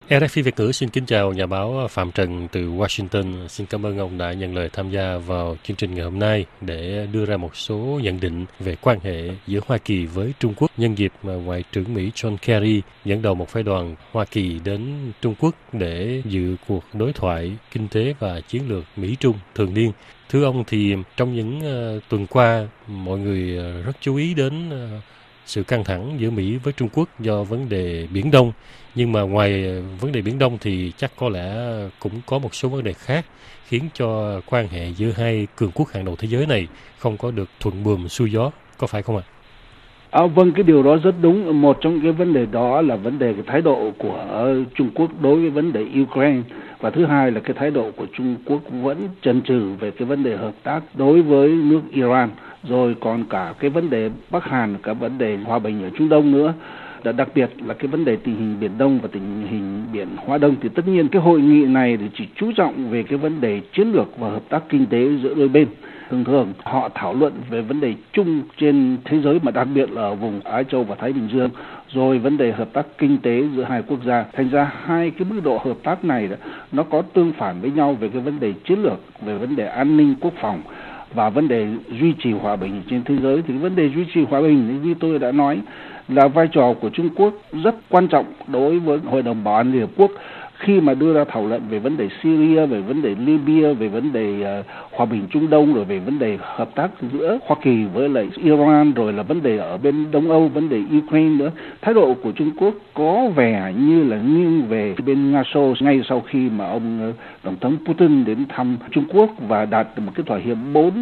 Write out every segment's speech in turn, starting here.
RFI Việt ngữ xin kính chào nhà báo Phạm Trần từ Washington. Xin cảm ơn ông đã nhận lời tham gia vào chương trình ngày hôm nay để đưa ra một số nhận định về quan hệ giữa Hoa Kỳ với Trung Quốc nhân dịp mà Ngoại trưởng Mỹ John Kerry dẫn đầu một phái đoàn Hoa Kỳ đến Trung Quốc để dự cuộc đối thoại kinh tế và chiến lược Mỹ-Trung thường niên. Thưa ông, thì trong những tuần qua, mọi người rất chú ý đến sự căng thẳng giữa Mỹ với Trung Quốc do vấn đề Biển Đông. Nhưng mà ngoài vấn đề Biển Đông thì chắc có lẽ cũng có một số vấn đề khác khiến cho quan hệ giữa hai cường quốc hàng đầu thế giới này không có được thuận buồm xuôi gió, có phải không ạ? Vâng, cái điều đó rất đúng. Một trong cái vấn đề đó là vấn đề cái thái độ của Trung Quốc đối với vấn đề Ukraine. Và thứ hai là cái thái độ của Trung Quốc vẫn chần chừ về cái vấn đề hợp tác đối với nước Iran. Rồi còn cả cái vấn đề Bắc Hàn, cả vấn đề hòa bình ở Trung Đông nữa. Đặc biệt là cái vấn đề tình hình Biển Đông và tình hình Biển Hoa Đông. Thì tất nhiên cái hội nghị này thì chỉ chú trọng về cái vấn đề chiến lược và hợp tác kinh tế giữa đôi bên. Thường họ thảo luận về vấn đề chung trên thế giới, mà đặc biệt là ở vùng Á Châu và Thái Bình Dương, rồi vấn đề hợp tác kinh tế giữa hai quốc gia. Thành ra hai cái mức độ hợp tác này đó, nó có tương phản với nhau về cái vấn đề chiến lược, về vấn đề an ninh quốc phòng và vấn đề duy trì hòa bình trên thế giới. Thì vấn đề duy trì hòa bình như tôi đã nói là vai trò của Trung Quốc rất quan trọng đối với Hội đồng Bảo an Liên Hợp Quốc khi mà đưa ra thảo luận về vấn đề Syria, về vấn đề Libya, về vấn đề hòa bình Trung Đông, rồi về vấn đề hợp tác giữa Hoa Kỳ với lại Iran, rồi là vấn đề ở bên Đông Âu, vấn đề Ukraine nữa. Thái độ của Trung Quốc có vẻ như là nghiêng về bên Nga Xô ngay sau khi mà ông Tổng thống Putin đến thăm Trung Quốc và đạt một cái thỏa hiệp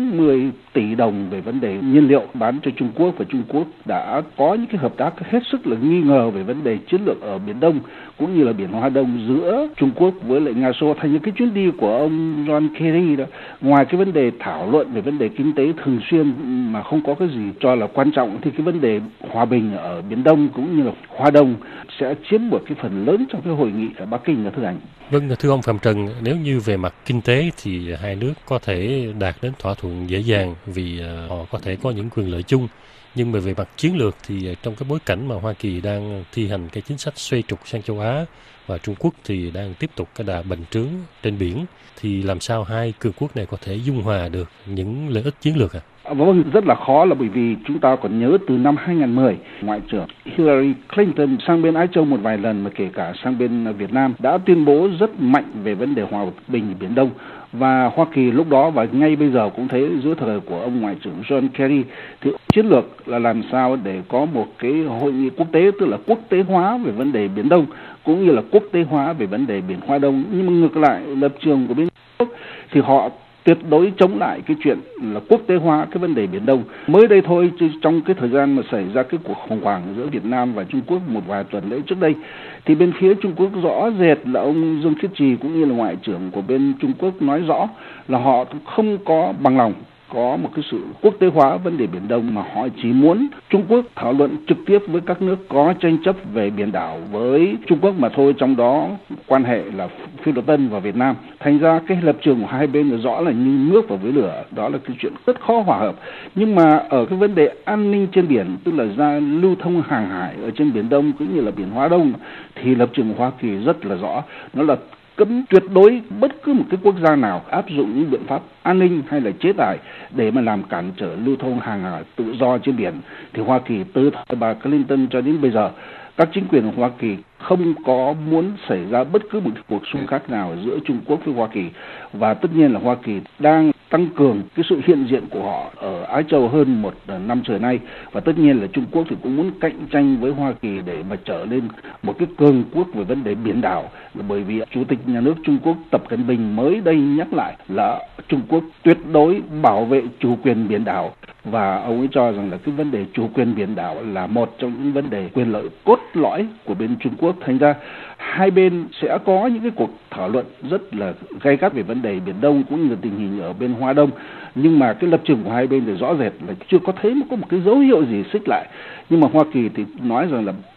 40 tỷ đồng về vấn đề nhiên liệu bán cho Trung Quốc, và Trung Quốc đã có những cái hợp tác hết sức là nghi ngờ về vấn đề chiến lược ở Biển Đông cũng như là Biển Hoa Đông giữa Trung Quốc với lại Nga Xô. Thành những cái chuyến đi của ông John Kerry đó, ngoài cái vấn đề thảo luận về vấn đề kinh tế thường xuyên mà không có cái gì cho là quan trọng, thì cái vấn đề hòa bình ở Biển Đông cũng như là Hoa Đông sẽ chiếm một cái phần lớn trong cái hội nghị ở Bắc Kinh, thưa anh. Vâng, thưa ông Phạm Trần, nếu như về mặt kinh tế thì hai nước có thể đạt đến thỏa thuận dễ dàng vì họ có thể có những quyền lợi chung. Nhưng mà về mặt chiến lược thì trong cái bối cảnh mà Hoa Kỳ đang thi hành cái chính sách xoay trục sang châu Á và Trung Quốc thì đang tiếp tục cái đà bành trướng trên biển, thì làm sao hai cường quốc này có thể dung hòa được những lợi ích chiến lược ạ? Vâng, rất là khó, là bởi vì chúng ta còn nhớ từ năm 2010, Ngoại trưởng Hillary Clinton sang bên Á Châu một vài lần, mà kể cả sang bên Việt Nam, đã tuyên bố rất mạnh về vấn đề hòa bình Biển Đông. Và Hoa Kỳ lúc đó và ngay bây giờ cũng thấy dưới thời của ông Ngoại trưởng John Kerry thì chiến lược là làm sao để có một cái hội nghị quốc tế, tức là quốc tế hóa về vấn đề Biển Đông cũng như là quốc tế hóa về vấn đề Biển Hoa Đông. Nhưng mà ngược lại, lập trường của bên Trung Quốc thì họ tuyệt đối chống lại cái chuyện là quốc tế hóa cái vấn đề Biển Đông. Mới đây thôi, trong cái thời gian mà xảy ra cái cuộc khủng hoảng giữa Việt Nam và Trung Quốc một vài tuần lễ trước đây, thì bên phía Trung Quốc rõ rệt là ông Dương Khiết Trì cũng như là Ngoại trưởng của bên Trung Quốc nói rõ là họ không có bằng lòng có một cái sự quốc tế hóa vấn đề Biển Đông, mà họ chỉ muốn Trung Quốc thảo luận trực tiếp với các nước có tranh chấp về biển đảo với Trung Quốc mà thôi, trong đó quan hệ là Phi Luật Tân và Việt Nam. Thành ra cái lập trường của hai bên là rõ là như nước và với lửa, đó là cái chuyện rất khó hòa hợp. Nhưng mà ở cái vấn đề an ninh trên biển, tức là ra lưu thông hàng hải ở trên Biển Đông cũng như là Biển Hoa Đông, thì lập trường của Hoa Kỳ rất là rõ, nó là cấm tuyệt đối bất cứ một cái quốc gia nào áp dụng những biện pháp an ninh hay là chế tài để mà làm cản trở lưu thông hàng hải tự do trên biển. Thì Hoa Kỳ từ thời bà Clinton cho đến bây giờ, các chính quyền của Hoa Kỳ không có muốn xảy ra bất cứ một cuộc xung khắc nào giữa Trung Quốc với Hoa Kỳ. Và tất nhiên là Hoa Kỳ đang tăng cường cái sự hiện diện của họ ở Á Châu hơn một năm trời nay. Và tất nhiên là Trung Quốc thì cũng muốn cạnh tranh với Hoa Kỳ để mà trở lên một cái cường quốc về vấn đề biển đảo. Bởi vì Chủ tịch Nhà nước Trung Quốc Tập Cận Bình mới đây nhắc lại là Trung Quốc tuyệt đối bảo vệ chủ quyền biển đảo. Và ông ấy cho rằng là cái vấn đề chủ quyền biển đảo là một trong những vấn đề quyền lợi cốt lõi của bên Trung Quốc. Thành ra hai bên sẽ có những cái cuộc thảo luận rất là gay gắt về vấn đề Biển Đông cũng như là tình hình ở bên Hoa Đông. Nhưng mà cái lập trường của hai bên thì rõ rệt là chưa có thấy có một cái dấu hiệu gì xích lại. Nhưng mà Hoa Kỳ thì nói rằng là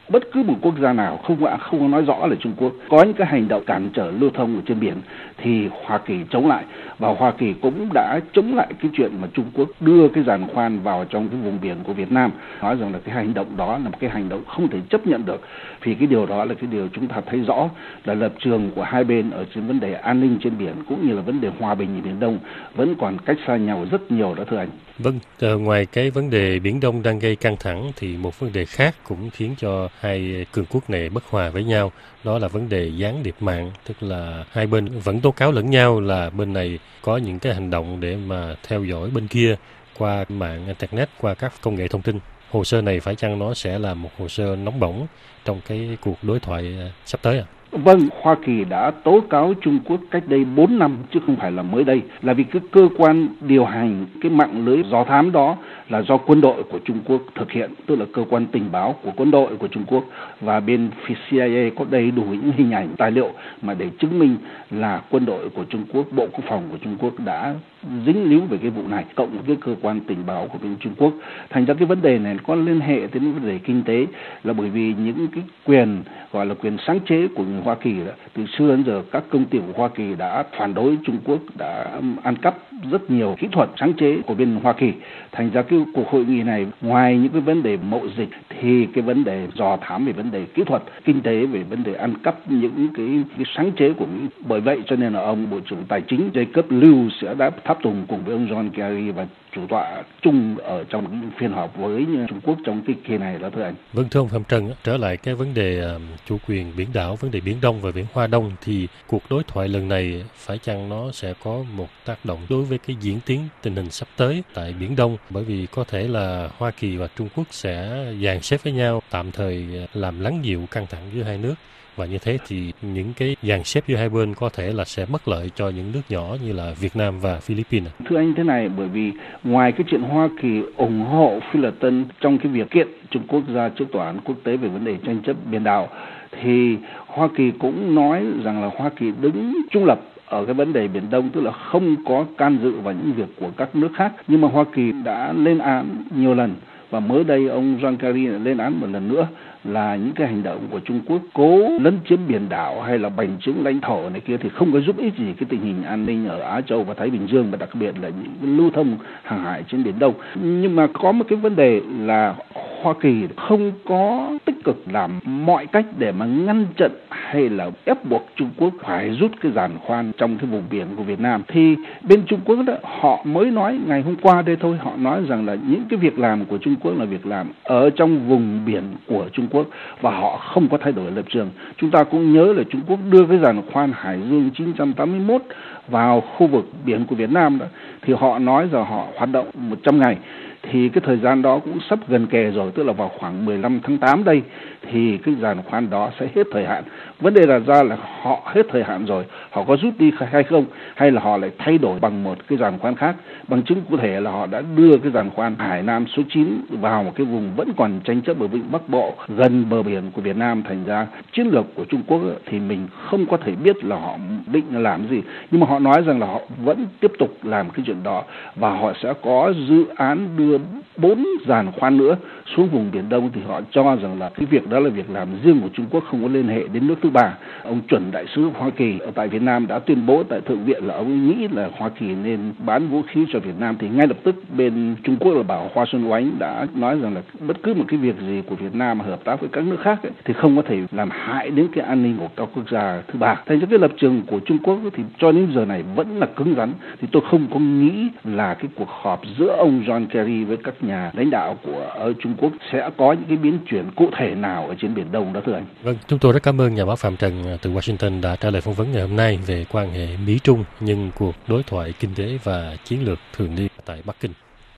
Bất cứ một quốc gia nào không có nói rõ là Trung Quốc có những cái hành động cản trở lưu thông ở trên biển thì Hoa Kỳ chống lại, và Hoa Kỳ cũng đã chống lại cái chuyện mà Trung Quốc đưa cái giàn khoan vào trong cái vùng biển của Việt Nam, nói rằng là cái hành động đó là một cái hành động không thể chấp nhận được, vì cái điều đó là cái điều chúng ta thấy rõ là lập trường của hai bên ở trên vấn đề an ninh trên biển cũng như là vấn đề hòa bình ở Biển Đông vẫn còn cách xa nhau rất nhiều đó thưa anh. Vâng, ngoài cái vấn đề Biển Đông đang gây căng thẳng thì một vấn đề khác cũng khiến cho hai cường quốc này bất hòa với nhau, đó là vấn đề gián điệp mạng, tức là hai bên vẫn tố cáo lẫn nhau là bên này có những cái hành động để mà theo dõi bên kia qua mạng Internet, qua các công nghệ thông tin. Hồ sơ này phải chăng nó sẽ là một hồ sơ nóng bỏng trong cái cuộc đối thoại sắp tới ạ? Vâng, Hoa Kỳ đã tố cáo Trung Quốc cách đây 4 năm chứ không phải là mới đây, là vì cái cơ quan điều hành cái mạng lưới do thám đó là do quân đội của Trung Quốc thực hiện, tức là cơ quan tình báo của quân đội của Trung Quốc, và bên phía CIA có đầy đủ những hình ảnh tài liệu mà để chứng minh là quân đội của Trung Quốc, Bộ Quốc phòng của Trung Quốc đã dính líu về cái vụ này, cộng với cái cơ quan tình báo của bên Trung Quốc. Thành ra cái vấn đề này có liên hệ đến vấn đề kinh tế, là bởi vì những cái quyền gọi là quyền sáng chế của người Hoa Kỳ đó, từ xưa đến giờ các công ty của Hoa Kỳ đã phản đối Trung Quốc, đã ăn cắp rất nhiều kỹ thuật sáng chế của bên Hoa Kỳ. Thành ra cái cuộc hội nghị này ngoài những cái vấn đề mậu dịch thì cái vấn đề dò thám về vấn đề kỹ thuật, kinh tế, về vấn đề ăn cắp những cái sáng chế của Mỹ. Bởi vậy cho nên là ông Bộ trưởng Tài chính Jacob Lew sẽ đã tháp tùng cùng với ông John Kerry và chủ tọa chung ở trong những phiên họp với Trung Quốc trong cái kỳ này đó thưa anh. Vâng, thưa ông Phạm Trần, trở lại cái vấn đề chủ quyền biển đảo, vấn đề Biển Đông và Biển Hoa Đông thì cuộc đối thoại lần này phải chăng nó sẽ có một tác động đối với cái diễn tiến tình hình sắp tới tại Biển Đông, bởi vì có thể là Hoa Kỳ và Trung Quốc sẽ dàn xếp với nhau tạm thời làm lắng dịu căng thẳng giữa hai nước. Và như thế thì những cái dàn xếp giữa hai bên có thể là sẽ bất lợi cho những nước nhỏ như là Việt Nam và Philippines. Thưa anh thế này, bởi vì ngoài cái chuyện Hoa Kỳ ủng hộ Phi Luật Tân trong cái việc kiện Trung Quốc ra trước tòa án quốc tế về vấn đề tranh chấp biển đảo, thì Hoa Kỳ cũng nói rằng là Hoa Kỳ đứng trung lập ở cái vấn đề Biển Đông, tức là không có can dự vào những việc của các nước khác. Nhưng mà Hoa Kỳ đã lên án nhiều lần, và mới đây ông John Kerry lên án một lần nữa là những cái hành động của Trung Quốc cố lấn chiếm biển đảo hay là bành trướng lãnh thổ này kia thì không có giúp ích gì cái tình hình an ninh ở Á Châu và Thái Bình Dương, và đặc biệt là những lưu thông hàng hải trên Biển Đông. Nhưng mà có một cái vấn đề là Hoa Kỳ không có tích cực làm mọi cách để mà ngăn chặn hay là ép buộc Trung Quốc phải rút cái giàn khoan trong cái vùng biển của Việt Nam. Thì bên Trung Quốc đó, họ mới nói ngày hôm qua đây thôi, họ nói rằng là những cái việc làm của Trung Quốc là việc làm ở trong vùng biển của Trung Quốc và họ không có thay đổi lập trường. Chúng ta cũng nhớ là Trung Quốc đưa cái giàn khoan Hải Dương 981 vào khu vực biển của Việt Nam đó, thì họ nói rằng họ hoạt động 100 ngày. Thì cái thời gian đó cũng sắp gần kề rồi, tức là vào khoảng 15 tháng 8 đây thì cái giàn khoan đó sẽ hết thời hạn. Vấn đề là họ hết thời hạn rồi, họ có rút đi hay không, hay là họ lại thay đổi bằng một cái giàn khoan khác. Bằng chứng cụ thể là họ đã đưa cái giàn khoan Hải Nam số 9 vào một cái vùng vẫn còn tranh chấp ở vịnh Bắc Bộ gần bờ biển của Việt Nam. Thành ra chiến lược của Trung Quốc thì mình không có thể biết là họ định làm gì, nhưng mà họ nói rằng là họ vẫn tiếp tục làm cái chuyện đó, và họ sẽ có dự án đưa 4 giàn khoan nữa xuống vùng Biển Đông. Thì họ cho rằng là cái việc đó là việc làm riêng của Trung Quốc, không có liên hệ đến nước thứ ba. Ông chuẩn đại sứ Hoa Kỳ ở tại Việt Nam đã tuyên bố tại Thượng viện là ông nghĩ là Hoa Kỳ nên bán vũ khí cho Việt Nam. Thì ngay lập tức bên Trung Quốc là bảo Hoa Xuân Oánh đã nói rằng là bất cứ một cái việc gì của Việt Nam hợp tác với các nước khác thì không có thể làm hại đến cái an ninh của các quốc gia thứ ba. Thành ra cái lập trường của Trung Quốc thì cho đến giờ này vẫn là cứng rắn. Thì tôi không có nghĩ là cái cuộc họp giữa ông John Kerry với các nhà lãnh đạo ở Trung Quốc sẽ có những cái biến chuyển cụ thể nào ở trên Biển Đông đó thưa anh. Vâng, chúng tôi rất cảm ơn nhà báo Phạm Trần từ Washington đã trả lời phỏng vấn ngày hôm nay về quan hệ Mỹ-Trung nhân cuộc đối thoại kinh tế và chiến lược thường niên tại Bắc Kinh.